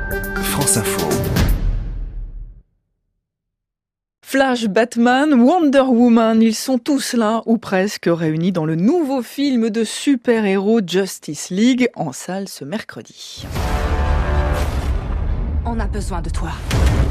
France Info. Flash, Batman, Wonder Woman, ils sont tous là, ou presque, réunis dans le nouveau film de super-héros Justice League, en salle ce mercredi. On a besoin de toi.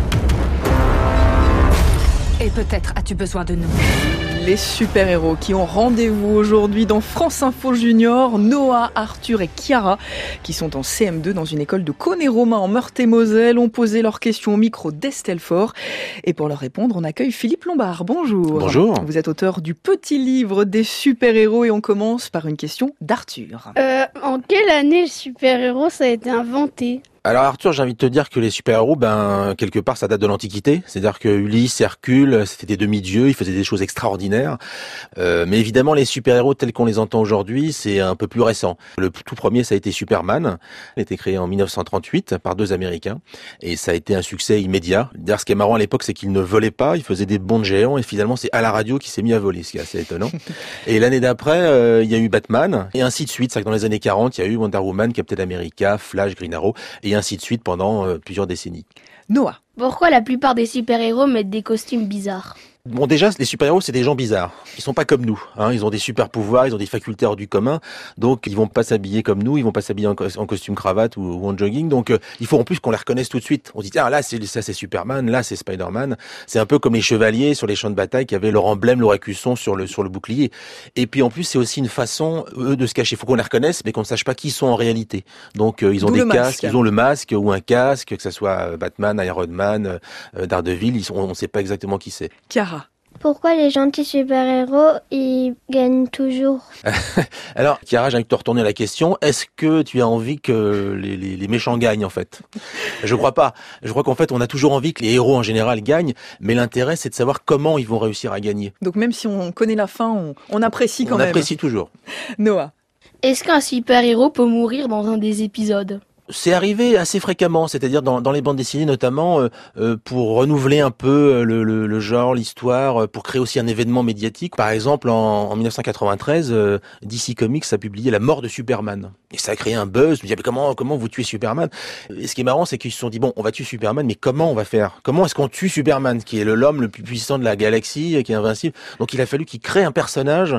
Et peut-être as-tu besoin de nous. Les super-héros qui ont rendez-vous aujourd'hui dans France Info Junior, Noah, Arthur et Chiara, qui sont en CM2 dans une école de Caunes-et-Romain en Meurthe-et-Moselle, ont posé leurs questions au micro d'Estelle Faure. Et pour leur répondre, on accueille Philippe Lombard. Bonjour. Bonjour. Vous êtes auteur du petit livre des super-héros et on commence par une question d'Arthur. En quelle année le super-héros ça a été inventé ? Alors Arthur, j'ai envie de te dire que les super-héros, quelque part, ça date de l'Antiquité. C'est-à-dire que Ulysse, Hercule, c'était des demi-dieux, ils faisaient des choses extraordinaires. Mais évidemment, les super-héros tels qu'on les entend aujourd'hui, c'est un peu plus récent. Le tout premier, ça a été Superman. Il a été créé en 1938 par 2 Américains. Et ça a été un succès immédiat. D'ailleurs, ce qui est marrant à l'époque, c'est qu'il ne volait pas, il faisait des bonds de géants. Et finalement, c'est à la radio qu'il s'est mis à voler, ce qui est assez étonnant. Et l'année d'après, il y a eu Batman, et ainsi de suite. C'est-à-dire que dans les années 40, il y a eu Wonder Woman, Captain America, Flash, Green Arrow, et ainsi de suite pendant plusieurs décennies. Noah. Pourquoi la plupart des super-héros mettent des costumes bizarres ? Bon, déjà, les super-héros, c'est des gens bizarres. Ils sont pas comme nous, hein. Ils ont des super pouvoirs, ils ont des facultés hors du commun. Donc, ils vont pas s'habiller comme nous, ils vont pas s'habiller en costume cravate ou en jogging. Donc, il faut en plus qu'on les reconnaisse tout de suite. On dit, tiens, là, c'est Superman, là, c'est Spider-Man. C'est un peu comme les chevaliers sur les champs de bataille qui avaient leur emblème, leur écusson sur le bouclier. Et puis, en plus, c'est aussi une façon, eux, de se cacher. Il faut qu'on les reconnaisse, mais qu'on ne sache pas qui ils sont en réalité. Donc, ils ont des casques, ils ont le masque ou un casque, que ça soit Batman, Iron Man, Daredevil, on ne sait pas exactement qui c'est. Chiara. Pourquoi les gentils super-héros, ils gagnent toujours ? Alors, Chiara, j'ai envie de te retourner la question. Est-ce que tu as envie que les méchants gagnent, en fait ? Je crois pas. Je crois qu'en fait, on a toujours envie que les héros, en général, gagnent. Mais l'intérêt, c'est de savoir comment ils vont réussir à gagner. Donc même si on connaît la fin, on apprécie quand même. On apprécie toujours. Noah. Est-ce qu'un super-héros peut mourir dans un des épisodes ? C'est arrivé assez fréquemment, c'est-à-dire dans les bandes dessinées notamment, pour renouveler un peu le genre, l'histoire, pour créer aussi un événement médiatique. Par exemple, en 1993, DC Comics a publié La mort de Superman. Et ça a créé un buzz. Mais comment vous tuez Superman ? Et ce qui est marrant, c'est qu'ils se sont dit, bon, on va tuer Superman, mais comment on va faire ? Comment est-ce qu'on tue Superman, qui est l'homme le plus puissant de la galaxie, qui est invincible ? Donc il a fallu qu'ils créent un personnage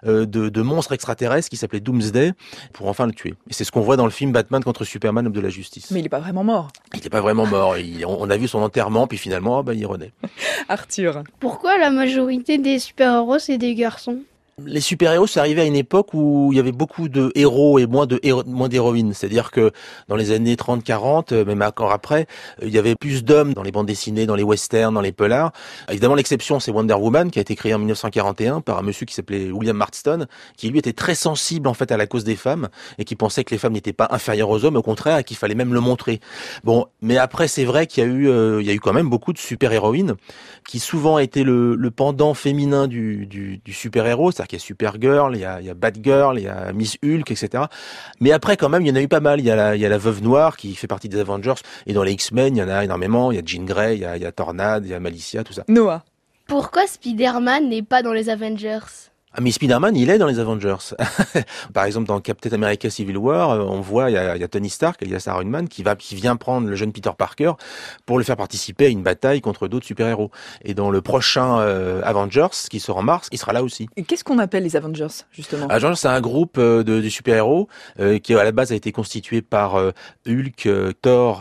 de monstre extraterrestre qui s'appelait Doomsday pour enfin le tuer. Et c'est ce qu'on voit dans le film Batman contre Superman, homme de la justice. Mais il n'est pas vraiment mort. Il n'est pas vraiment mort. On a vu son enterrement, puis finalement, il renaît. Arthur. Pourquoi la majorité des super-héros, c'est des garçons ? Les super-héros, c'est arrivé à une époque où il y avait beaucoup de héros et moins d'héroïnes. C'est-à-dire que dans les années 30-40, même encore après, il y avait plus d'hommes dans les bandes dessinées, dans les westerns, dans les polars. Évidemment, l'exception, c'est Wonder Woman, qui a été créée en 1941 par un monsieur qui s'appelait William Marston, qui lui était très sensible en fait à la cause des femmes et qui pensait que les femmes n'étaient pas inférieures aux hommes, au contraire, et qu'il fallait même le montrer. Bon, mais après, c'est vrai qu'il y a eu quand même beaucoup de super-héroïnes qui souvent étaient le pendant féminin du super-héros. Il y a Supergirl, il y a Batgirl, il y a Miss Hulk, etc. Mais après, quand même, il y en a eu pas mal. Il y a la Veuve Noire qui fait partie des Avengers. Et dans les X-Men, il y en a énormément. Il y a Jean Grey, il y a Tornade, il y a Malicia, tout ça. Noah. Pourquoi Spider-Man n'est pas dans les Avengers ? Ah, mais Spider-Man, il est dans les Avengers. Par exemple, dans Captain America Civil War, on voit, il y a Tony Stark, il y a Iron Man, qui vient prendre le jeune Peter Parker pour le faire participer à une bataille contre d'autres super-héros. Et dans le prochain Avengers, qui sort en mars, il sera là aussi. Et qu'est-ce qu'on appelle les Avengers, justement ? Avengers, c'est un groupe de super-héros qui, à la base, a été constitué par Hulk, Thor,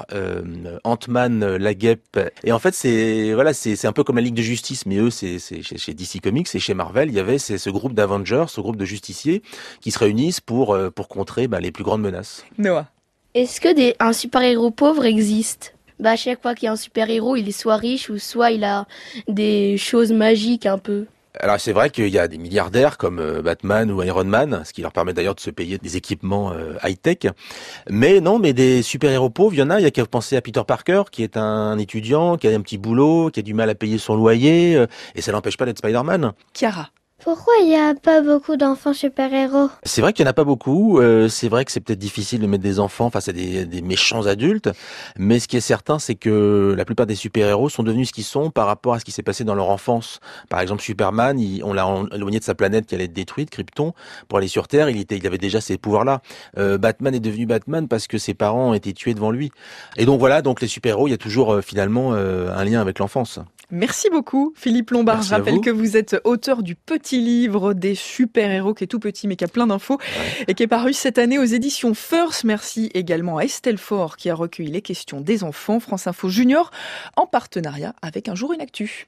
Ant-Man, la Guêpe. Et en fait, c'est un peu comme la Ligue de Justice, mais eux, c'est chez DC Comics et chez Marvel, il y avait ce groupe d'Avengers, ce groupe de justiciers qui se réunissent pour contrer les plus grandes menaces. Noah. Est-ce que un super-héros pauvre existe ? À chaque fois qu'il y a un super-héros, il est soit riche ou soit il a des choses magiques un peu. Alors c'est vrai qu'il y a des milliardaires comme Batman ou Iron Man, ce qui leur permet d'ailleurs de se payer des équipements high-tech. Mais des super-héros pauvres, il y a qu'à penser à Peter Parker, qui est un étudiant, qui a un petit boulot, qui a du mal à payer son loyer, et ça l'empêche pas d'être Spider-Man. Chiara. Pourquoi il n'y a pas beaucoup d'enfants super-héros? C'est vrai qu'il n'y en a pas beaucoup. C'est vrai que c'est peut-être difficile de mettre des enfants face à des méchants adultes. Mais ce qui est certain, c'est que la plupart des super-héros sont devenus ce qu'ils sont par rapport à ce qui s'est passé dans leur enfance. Par exemple, Superman, on l'a éloigné de sa planète qui allait être détruite, Krypton, pour aller sur Terre. Il avait déjà ces pouvoirs-là. Batman est devenu Batman parce que ses parents ont été tués devant lui. Et donc voilà, donc les super-héros, il y a toujours finalement un lien avec l'enfance. Merci beaucoup Philippe Lombard. Merci Je à rappelle vous. que vous êtes auteur du petit livre des super-héros qui est tout petit mais qui a plein d'infos et qui est paru cette année aux éditions First. Merci également à Estelle Faure qui a recueilli les questions des enfants. France Info Junior en partenariat avec Un jour une actu.